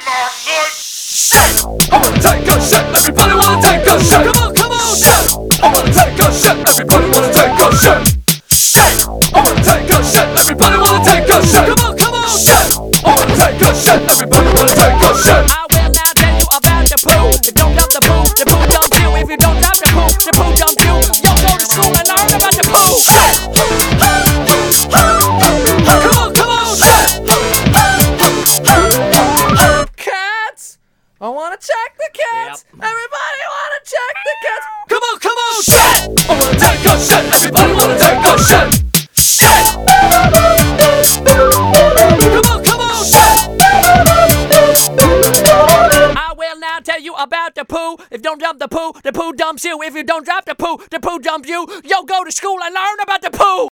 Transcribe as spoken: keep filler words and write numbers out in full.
I wanna take a shit, everybody wanna take a shit. Come on, come on, shit. I wanna take a shit, everybody wanna take a shit. Shit. I wanna take a shit, everybody wanna take a shit. Come on, come on, shit. I wanna take a shit, everybody wanna take a shit. I will now tell you about the poo. If you don't dump the poo, the poo dumps you. If you don't drop the poo, the poo dumps you. Yo, go to school and learn about the poo. Shit. Come on, come on, shit. Cats. I wanna check the cats. Yep. Everybody wanna check the cats. Come on, come on, shit. I wanna take a shit, everybody wanna take a shit. Shit. Come on, come on, shit. I will now tell you about the poo. If you don't dump the poo, the poo dumps you. If you don't drop the poo, the poo dumps you. Yo, go to school and learn about the poo.